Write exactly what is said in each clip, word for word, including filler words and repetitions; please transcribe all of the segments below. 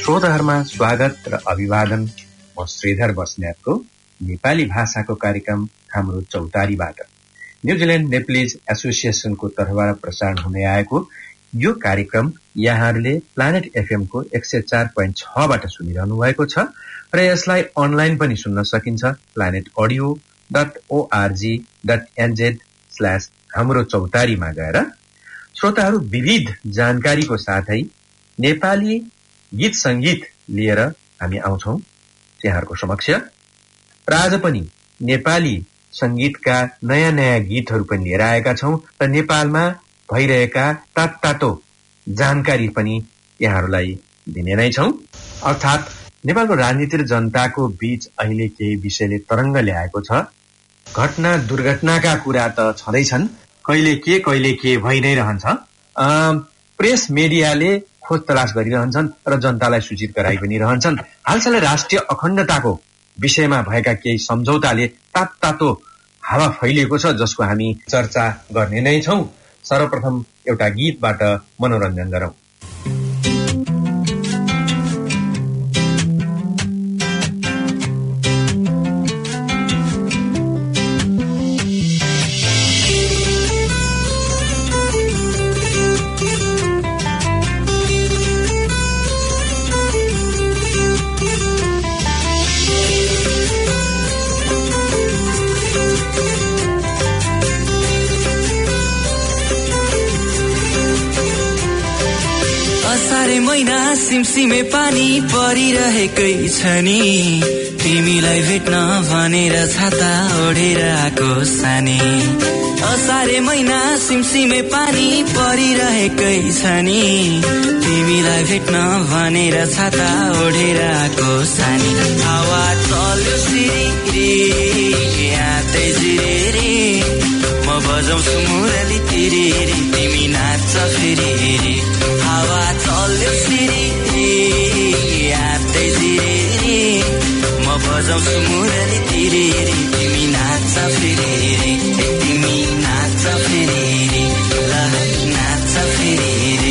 श्रोताहरुमा स्वागत र अभिवादन। म श्रीधर बस्नेतको नेपाली भाषाको कार्यक्रम हाम्रो चौतारीबाट न्युजिल्यान्ड नेप्लिज एसोसिएसनको तर्फबाट प्रसारण हुने आएको यो कार्यक्रम यहाँहरूले प्लानेट एफएम को एक सय चार पोइन्ट छ बाट सुनिरहनु भएको छ र यसलाई अनलाइन पनि सुन्न सकिन्छ planet audio dot O R G dot N Z slash हाम्रो चौतारीमा गएर। श्रोताहरू विविध जानकारीको साथै नेपाली गीत संगीत लिएर हामी आउँछौं त्यहाँहरूको समक्ष र आज पनि नेपाली संगीतका नयाँ नयाँ गीतहरू पनि लिएर आएका छौं र नेपालमा भइरहेका तातो जानकारी पनि यहाँहरूलाई दिने नै छौं। अर्थात् नेपालको राजनीति र जनताको बीच अहिले केही विषयले तरंग ल्याएको छ। घटना दुर्घटनाका कुरा त छँदैछन्, कहिले के कहिले के भइ नै रहन्छ। प्रेस मिडियाले खोज तलास गरिरहन्छन् र जनतालाई सूचित गराइ पनि रहन्छन्। हालसालै राष्ट्रिय अखण्डताको विषयमा भएका केही सम्झौताले तातो हावा फैलिएको छ जसको हामी चर्चा गर्ने नै छौं। सर्वप्रथम एउटा गीतबाट मनोरञ्जन गरौं। सिमसिमे पानी परिरहेकै छ नि, तिमीलाई भेट्न भनेर छाता ओढेर आको सानी। असारे महिना सिमसिमे पानी परिरहेकै छ नि, तिमीलाई भेट्न भनेर छाता ओढेर आको सानी। हावा चल्यो सिरिरी यादै जिरेरी, म बजाउँछु मुरली तिरेरी, तिमी नाच्छ फेरि। हावा चल्यो सिरिरी यादै जिरेरी, म बजाउँछु मुरली तिरेरी, तिमी नाच्छ फेरि, तिमी नाच्छ फेरि, ल नाच्छ फेरि।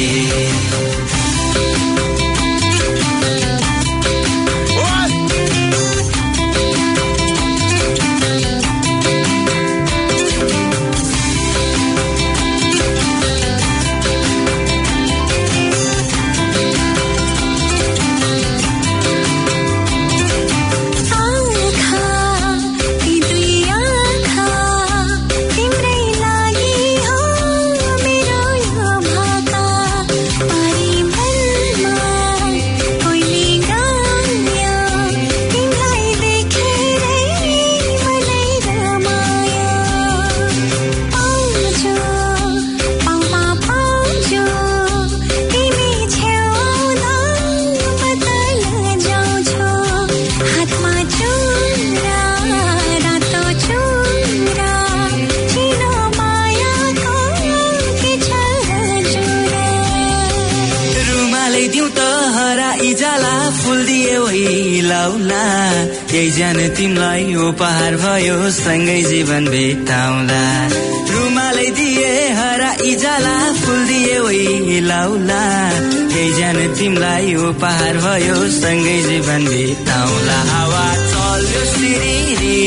यही जाने तिमलाई उपहार भयो सँगै जीवन बिताउँला। रुमालै दिए हराई जाला फुल दिए वही लाउला, यही जाने तिमलाई उपहार भयो सँगै जीवन बिताउँला। हावा चल्यो सिरिरी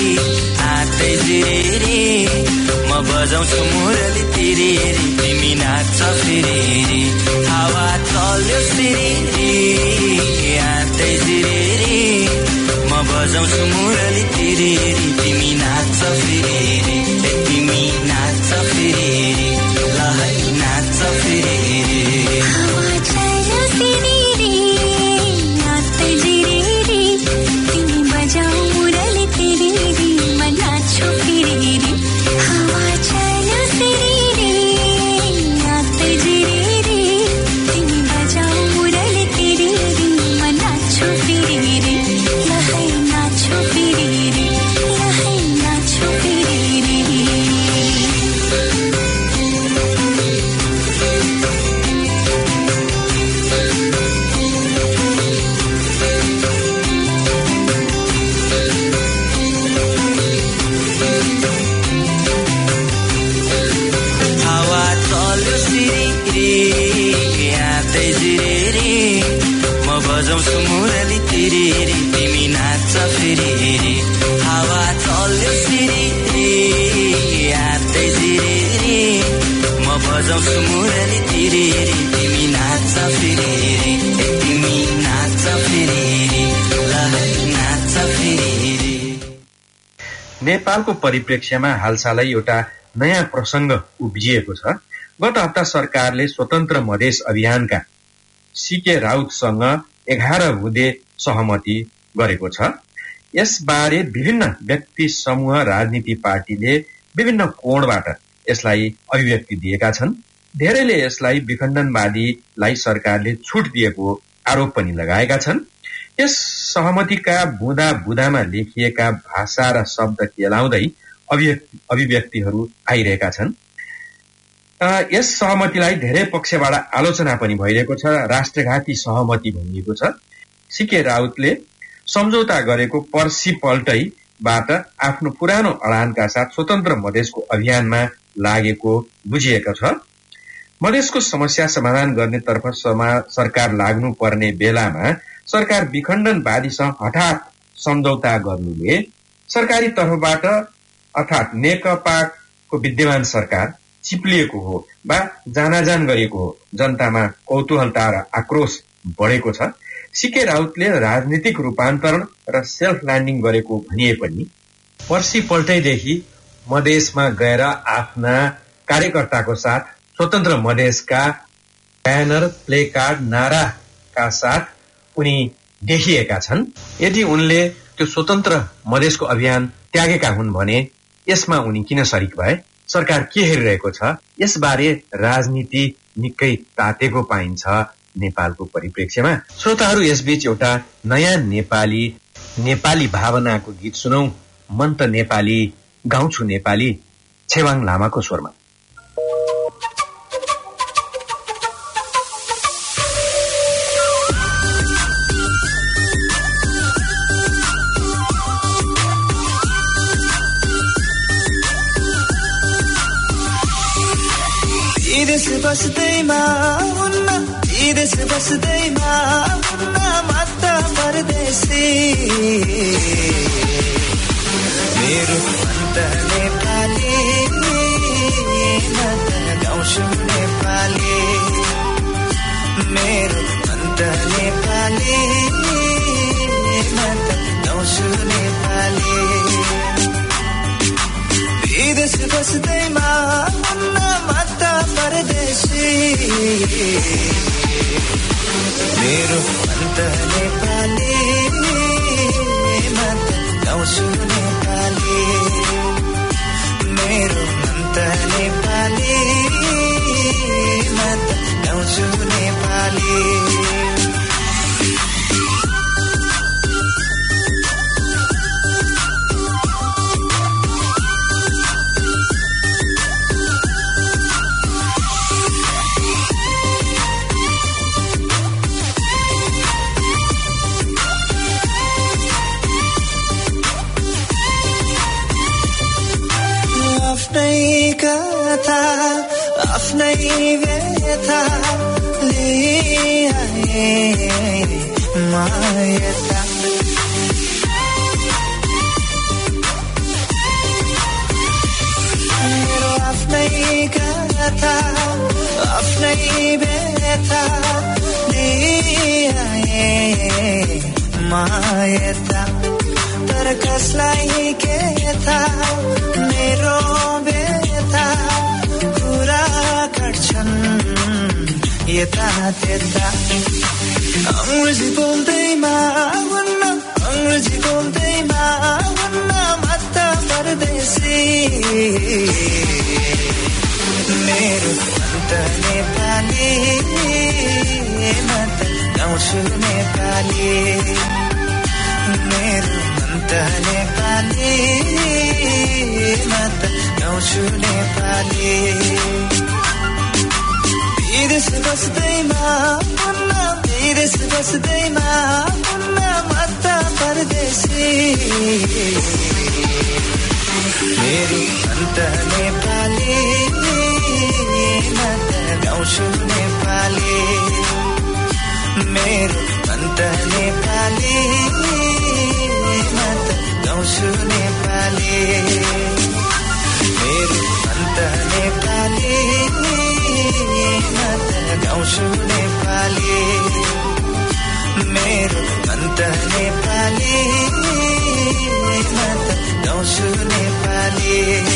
हातै जिरेरी, म बजाउँछु मुरली तिरेरी, तिमी नाच्छ फेरि। हावा चल्यो सिरिरी हातै जिरेरी, म बजाउँछु मुरली तिरेरी, तिमी नाच्छ फेरि, तिमी नाच्छ फेरि, ल नाच्छ फेरि। हावा चल्यो सिरिरी हातै जिरेरी, तिमी बजाऊ मुरली तिरेरी, म नाच्छु फेरि। हावा चल्यो सिरिरी हातै जिरेरी, तिमी बजाऊ मुरली तिरेरी, म नाच्छु फेरि, ल नाच्छु फेरि। बजाउँछु मुरली तिरिरी तिमी नाच्छ फेरि हावा चल्यो सिरिरी हातै जिरिरी म बजाउँछु मुरली तिरिरी तिमी नाच्छ फेरि तिमी नाच्छ फेरि ल नाच्छ फेरि। नेपालको परिप्रेक्ष्यमा हालसालै एउटा नयाँ प्रसंग उब्जिएको छ। गत हप्ता सरकारले स्वतन्त्र मधेस अभियानका सीके राउतसँग एघार बुँदे सहमति गरेको छ। यसबारे विभिन्न व्यक्ति समूह राजनीति पार्टीले विभिन्न कोणबाट यसलाई अभिव्यक्ति दिएका छन्। धेरैले यसलाई विखण्डनवादीलाई सरकारले छुट दिएको आरोप पनि लगाएका छन्। यस सहमतिका बुँदा बुँदामा लेखिएका भाषा र शब्द केलाउँदै अभिव्यक्तिहरू आइरहेका छन्। यस सहमतिलाई धेरै पक्षबाट आलोचना पनि भइरहेको छ। राष्ट्रघाती सहमति भनिएको छ। सीके राउतले सम्झौता गरेको पर्सी पल्टैबाट आफ्नो पुरानो अडानका साथ स्वतन्त्र मधेसको अभियानमा लागेको बुझिएको छ। मधेसको समस्या समाधान गर्नेतर्फ सरकार लाग्नु पर्ने बेलामा सरकार विखण्डनवादीसँग हठात सम्झौता गर्नुले सरकारी तर्फबाट अर्थात् नेकपाको विद्यमान सरकार चिप्लिएको हो वा जानाजान गरेको हो। जनतामा कौतूहलता र आक्रोश बढेको छ। सीके राउतले राजनीतिक रूपान्तरण र सेल्फ ल्यान्डिङ गरेको भनिए पनि पर्सी पल्टैदेखि मधेसमा गएर आफ्ना कार्यकर्ताको साथ स्वतन्त्र मधेसका ब्यानर प्लेकार्ड नाराका साथ उनी देखिएका छन्। यदि उनले त्यो स्वतन्त्र मधेसको अभियान त्यागेका हुन् भने यसमा उनी किन सरिक भए? सरकार के हेरिरहेको छ? यसबारे राजनीति निकै तातेको पाइन्छ नेपालको परिप्रेक्ष्यमा। श्रोताहरू, यसबीच एउटा नयाँ नेपाली नेपाली भावनाको गीत सुनौ। मन त नेपाली गाउँछु नेपाली, छेवाङ लामाको स्वरमा। विदेश बस्दैमा हुन्न विदेश बस्दैमा हुन्न मात्र परदेशी मेरो अन्त नेपाली म त गाउँछु नेपाली मेरो अन्त नेपाली म त गाउँछु नेपाली विदेश बस्दैमा हुन्न मात्र परदेशी मेरो अन्त नेपाली म त गाउँछु नेपाली मेरो अन्त नेपाली म त गाउँछु नेपाली। आफ्नै कथा आफ्नै व्यथा ल्याए मायता मेरो आफ्नै कथा आफ्नै व्यथा ल्याए मायता तर कसलाई के थाहा मेरो व्यथा कुरा काट्छन् यता त्यता अंग्रेजी बोल्दैमा हुन्न अंग्रेजी बोल्दैमा हुन्न मात्र परदेशी मेरो अन्त नेपाली म त गाउँछु नेपाली मेरो अन्त नेपाली म त गाउँछु नेपाली विदेश बस्दैमा हुन्न विदेश बस्दैमा हुन्न मात्र परदेशी मेरो अन्त नेपाली म त गाउँछु नेपाली मेरो अन्त नेपाली म त गाउँछु नेपाली मेरो अन्त नेपाली म त गाउँछु नेपाली मेरो अन्त नेपाली म त गाउँछु नेपाली।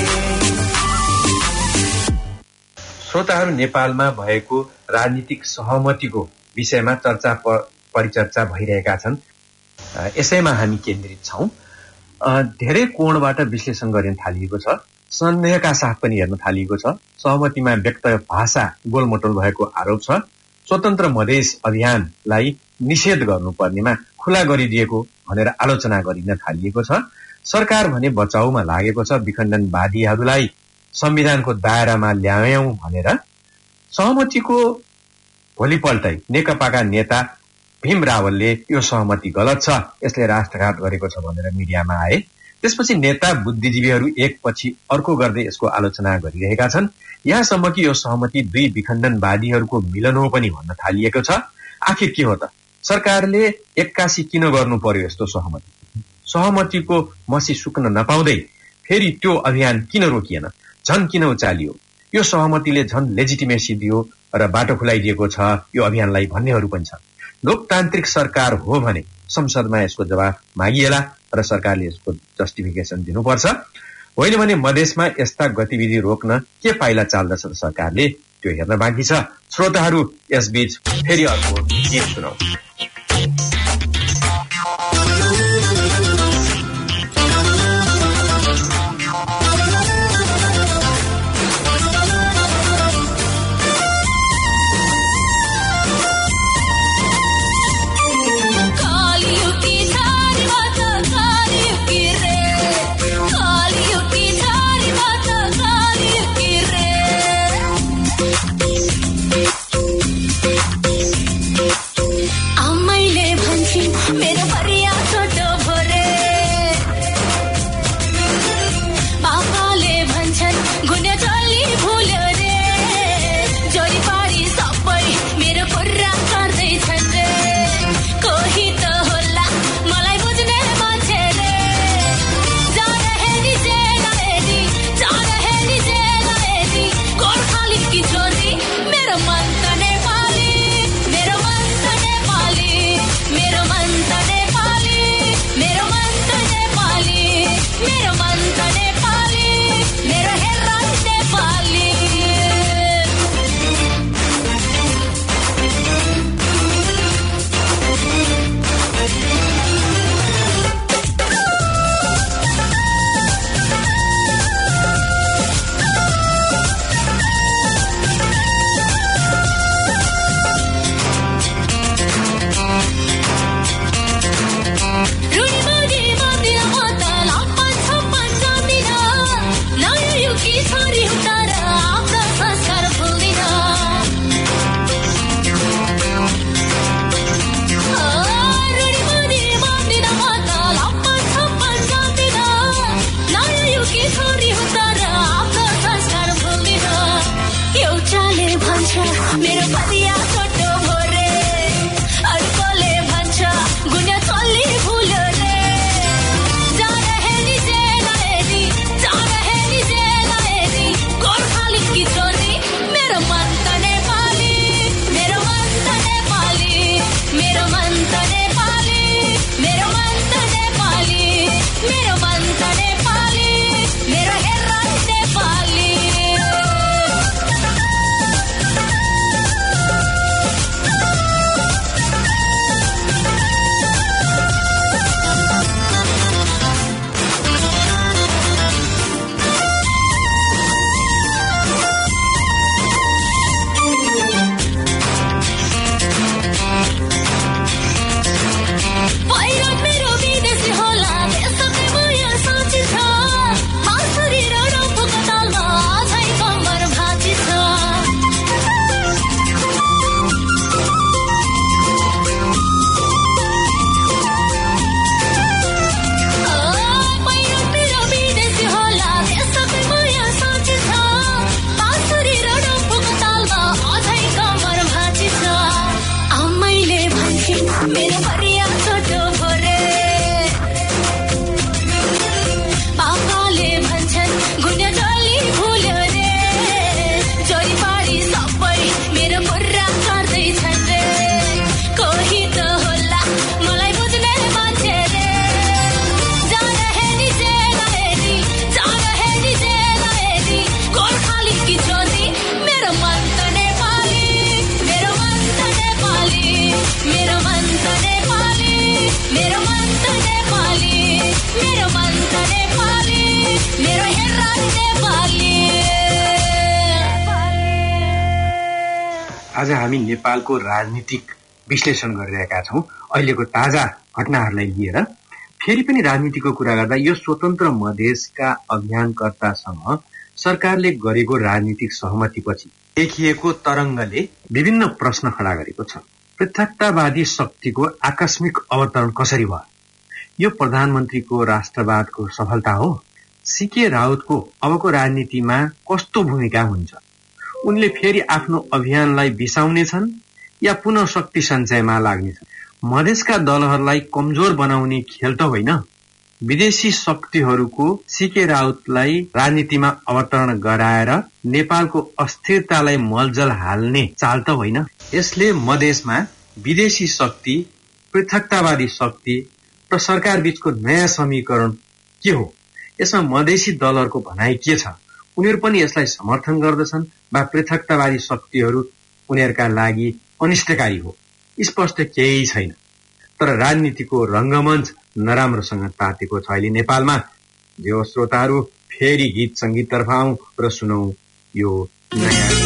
श्रोताहरू, नेपालमा भएको राजनीतिक सहमतिको विषयमा चर्चा परिचर्चा भइरहेका छन्। यसैमा हामी केन्द्रित छौं। धेरै कोणबाट विश्लेषण गर्न थालिएको छ, सन्देहका साथ पनि हेर्न थालिएको छ। सहमतिमा व्यक्त भाषा गोलमटोल भएको आरोप छ। स्वतन्त्र मधेस अभियानलाई निषेध गर्नुपर्नेमा खुला गरिदिएको भनेर आलोचना गरिन थालिएको छ। सरकार भने बचाउमा लागेको छ, विखण्डनवादीहरूलाई संविधानको दायरामा ल्यायौं भनेर। सहमतिको भोलिपल्टै नेकपाका नेता भीम रावलले यो सहमति गलत छ, यसले राष्ट्रघात गरेको छ भनेर मिडियामा आए। त्यसपछि नेता बुद्धिजीवीहरू एकपछि अर्को गर्दै यसको आलोचना गरिरहेका छन्। यहाँसम्म कि यो सहमति दुई विखण्डनवादीहरूको मिलन हो पनि भन्न थालिएको छ। आखिर के हो त? सरकारले एक्कासी किन गर्नु पर्यो यस्तो सहमति? सहमतिको मसी सुक्न नपाउँदै फेरि त्यो अभियान किन रोकिएन? झन किन उचालियो? यो सहमतिले झन लेजिटिमेसी दियो र बाटो खुलाइदिएको छ यो अभियानलाई भन्नेहरू पनि छन्। लोकतान्त्रिक सरकार हो भने संसदमा यसको जवाफ मागिएला र सरकारले यसको जस्टिफिकेसन दिनुपर्छ। होइन भने मधेसमा यस्ता गतिविधि रोक्न के पाइला चाल्दछ त सरकारले, त्यो हेर्न बाँकी छ। श्रोताहरू, यसबीच फेरि अर्को गीत सुनाऊ। आज हामी नेपालको राजनीतिक विश्लेषण गरिरहेका छौं अहिलेको ताजा घटनाहरूलाई लिएर। फेरि पनि राजनीतिको कुरा गर्दा यो स्वतन्त्र मधेसका अभियानकर्तासँग सरकारले गरेको राजनीतिक सहमतिपछि देखिएको तरंगले विभिन्न प्रश्न खडा गरेको छ। पृथकतावादी शक्तिको आकस्मिक अवतरण कसरी भयो? यो प्रधानमन्त्रीको राष्ट्रवादको सफलता हो? सीके राउतको अबको राजनीतिमा कस्तो भूमिका हुन्छ? उनले फेरि आफ्नो अभियानलाई बिसाउनेछन् या पुनः शक्ति सञ्चयमा लाग्नेछन्? मधेसका दलहरूलाई कमजोर बनाउने खेल त होइन, विदेशी शक्तिहरूको सीके राउतलाई राजनीतिमा अवतरण गराएर नेपालको अस्थिरतालाई मलजल हाल्ने चाल त होइन। यसले मधेसमा विदेशी शक्ति, पृथकतावादी शक्ति र सरकार बीचको नयाँ समीकरण के हो? यसमा मधेसी दलहरूको भनाइ के छ? उनीहरू पनि यसलाई समर्थन गर्दछन् वा पृथकतावादी शक्तिहरू उनीहरूका लागि अनिष्टकारी हो? स्पष्ट केही छैन। तर राजनीतिको रंगमञ्च नराम्रोसँग तातेको छ अहिले नेपालमा। जो श्रोताहरू फेरि गीत संगीत तर्फ आउँ र सुनौ यो नयाँ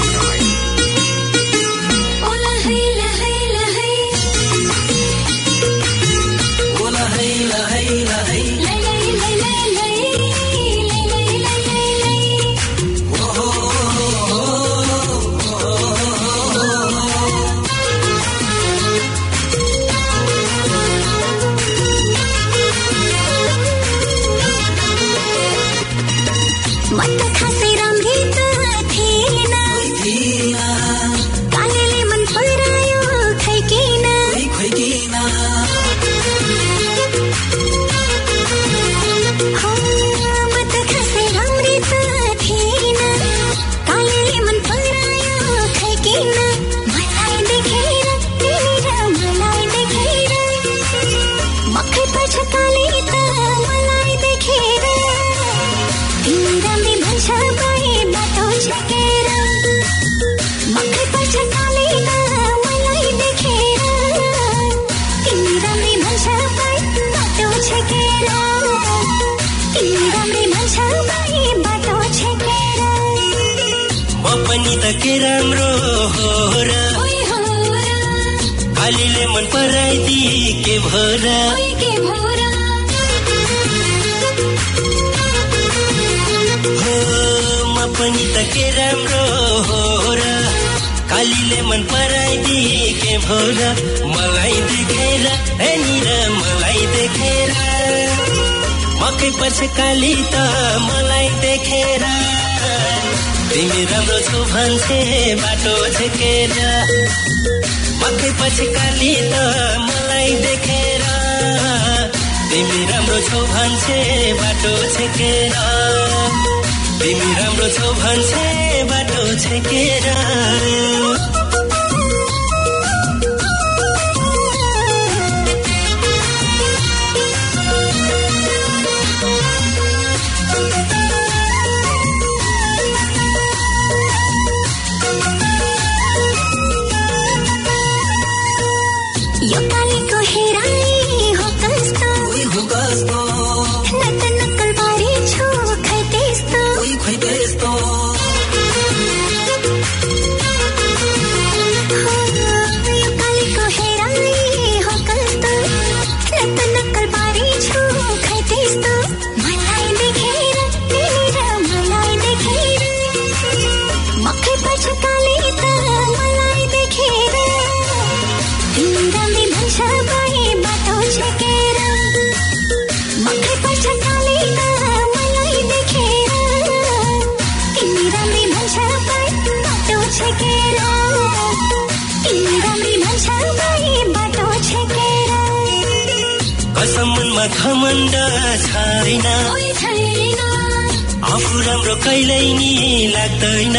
के राम्रो हो र अलिले मन पराइदी के भोरा हो म पनि त के राम्रो हो र कालीले मन पराइदी के भोरा मलाई देखेर हेनी र मलाई देखेर मकै पर्छ काली त मलाई देखेर तिमी राम्रो छौ भन्छे बाटो छेकेर मकै पछि काली त मलाई देखेर तिमी राम्रो छौ भन्छे बाटो छेकेर तिमी राम्रो छौ भन्छे बाटो छेकेर यो कालीको हेराई हो कस्तो हो कस्तो नत नक्कल बारी छो खै त्यस्तो खै त्यस्तो यो कालीको हेराई हो कस्तो नत नक्कल बारी छो खै त्यस्तो मलाई देखेर तिमी र मलाई देखेर मकै पर्छ काली त मलाई देखेर तिमी राम्री भन्छ बाई बाटो छेकेर मकै पर्छ काली त मलाई देखेर तिमी राम्री भन्छ बाई बाटो छेकेर तिमी राम्री भन्छ बाई बाटो छेकेर कसम मनमा घमण्ड छैन आफू राम्रो कहिल्यै नि लाग्दैन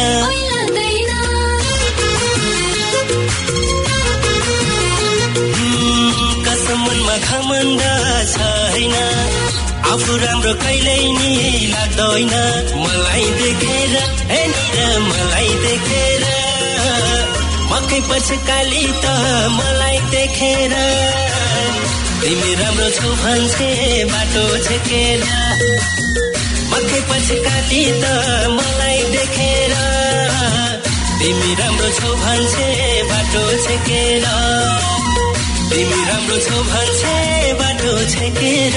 मनमा घमण्ड छैन आफू राम्रो कहिल्यै नि लाग्दैन मलाई देखेर हेरेर मलाई देखेर मकै पछि काली त मलाई देखेर तिमी राम्रो छौ भन्छे बाटो छेकेर मकै पछि काली त मलाई देखेर तिमी राम्रो छौ भन्छे बाटो छेकेर तिमी राम्रो छौ भन्छे बाटो छेकेर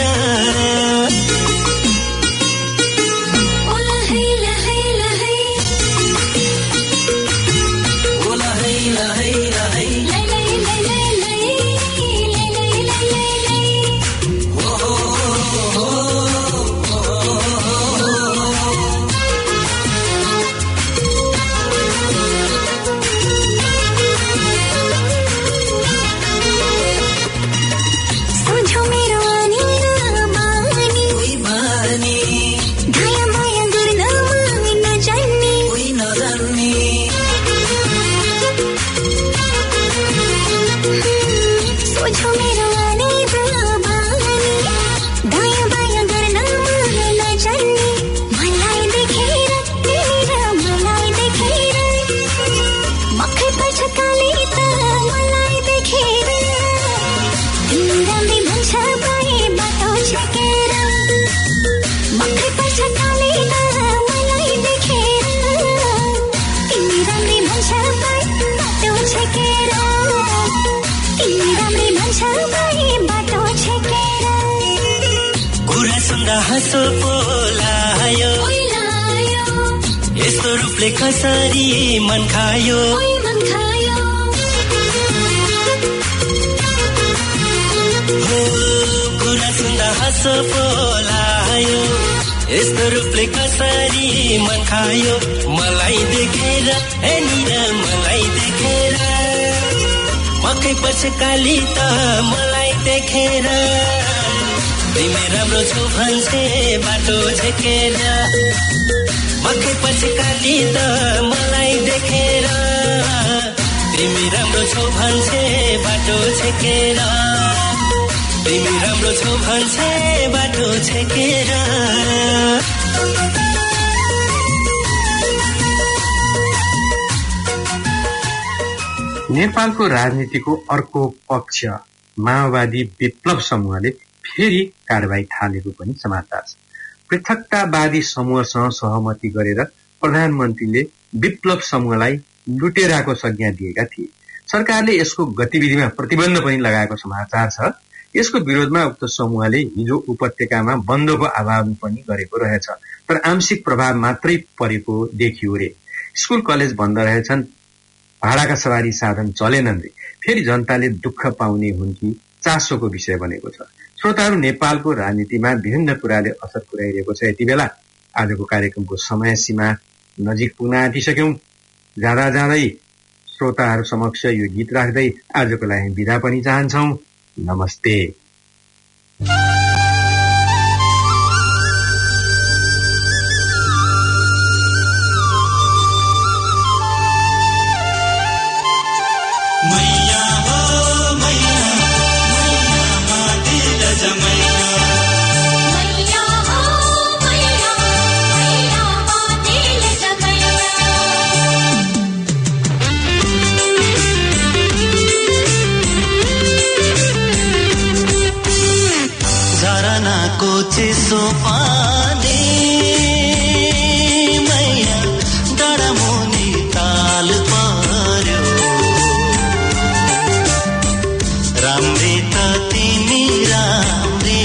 हाँसो पोलायो यस्तो रूपले कसरी मन खायो हो कुरा सुन्दा हाँसो पोलायो यस्तो रूपले कसरी मन खायो मलाई देखेर ए निरा मलाई देखेर मकै पछकाली त मलाई देखेर तिमी राम्रो छौ भन्छे बाटो छेकेर मकै पछकाली त मलाई देखेर तिमी राम्रो छौ भन्छे बाटो छेकेर तिमी राम्रो छौ भन्छे बाटो छेकेर नेपालको राजनीतिको अर्को पक्ष माओवादी विप्लव समूहले फेरि कारबाही थालेको पनि समाचार छ। पृथकतावादी समूहसँग सहमति गरेर प्रधानमन्त्रीले विप्लव समूहलाई लुटेराको संज्ञा दिएका थिए। सरकारले यसको गतिविधिमा प्रतिबन्ध पनि लगाएको समाचार छ। यसको विरोधमा उक्त समूहले हिजो उपत्यकामा बन्दको आह्वान पनि गरेको रहेछ, तर आंशिक प्रभाव मात्रै परेको देखियो रे। स्कुल कलेज बन्द रहेछन्, भाडाका सवारी साधन चलेनन् रे। फेरि जनताले दुःख पाउने हुन् कि चासोको विषय बनेको छ। श्रोताहरू, नेपालको राजनीतिमा विभिन्न कुराले असर पुर्याइरहेको छ। यति बेला आजको कार्यक्रमको समय सीमा नजिक पुग्न आँटिसक्यौं। जाँदा जाँदै श्रोताहरू समक्ष यो गीत राख्दै आजको लागि बिदा पनि चाहन्छौं। नमस्ते। चिसो पानी मैया डडमुनि ताल पर्यो राम्री त तिमी राम्री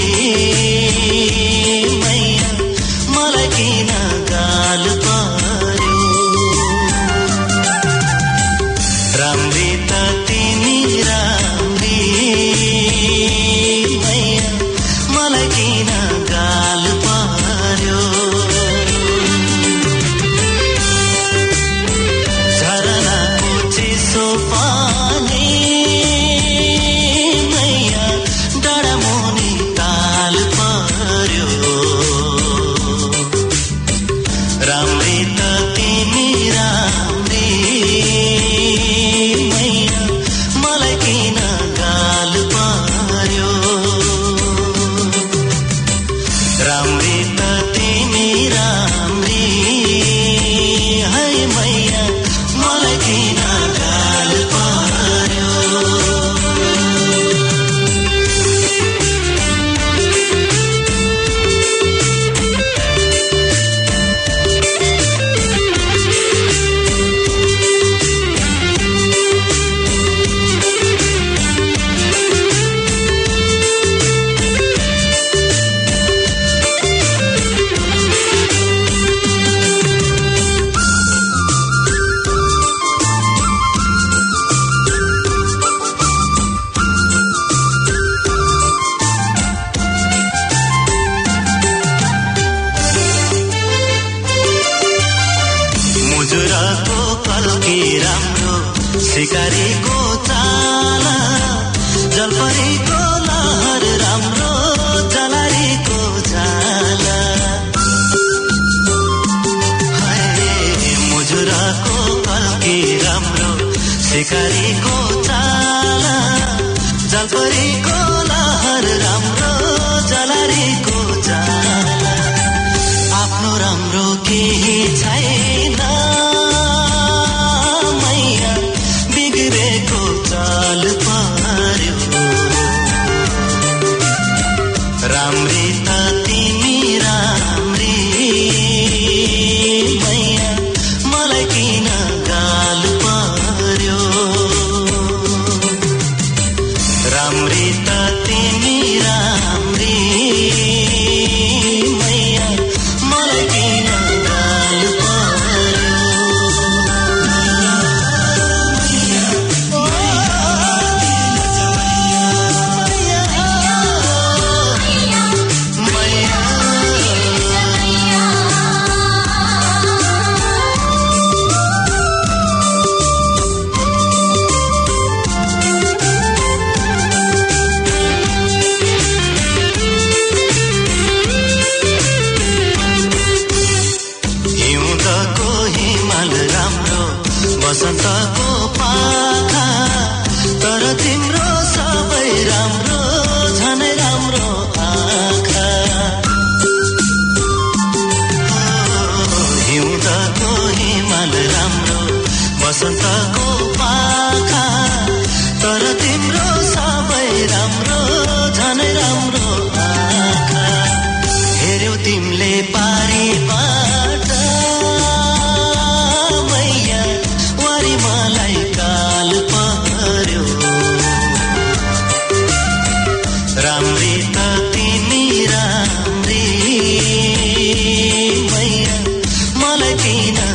मैया मलाई किन गाल पर्यो राम्री त तिमी राम्री मैया मलाई किन गाल पर्यो झरनाको चिसो पानी मैया डडमुनि ताल पर्यो राम्री कल्की राम्रो सिकारीको चाला जलपरीको लहर राम्रो जलारीको जाला मुजुराको कल्की राम्रो सिकारीको चाला जलपरीको लहर राम्रो जलारीको जाला आफ्नो राम्रो केही छैन मैया बिग्रेको चाल पार्यो राम्री त तिमी राम्री मैया मलाई किन गाल पार्यो राम्री त तिमी राम्री मैया मलाई किन गाल पार्यो हिउँदको हिमाल राम्रो बसन्तको पाखा तर तिम्रो सबै राम्रो झनै राम्रो आँखा हिउँदको हिमाल राम्रो बसन्तको पाखा तर तिम्रो सबै राम्रो झनै राम्रो आँखा हेर्यौ तिमीले पारीबाट मैया वारी मलाई काल पर्यो राम्री त तिमी राम्री मैया मलाई किन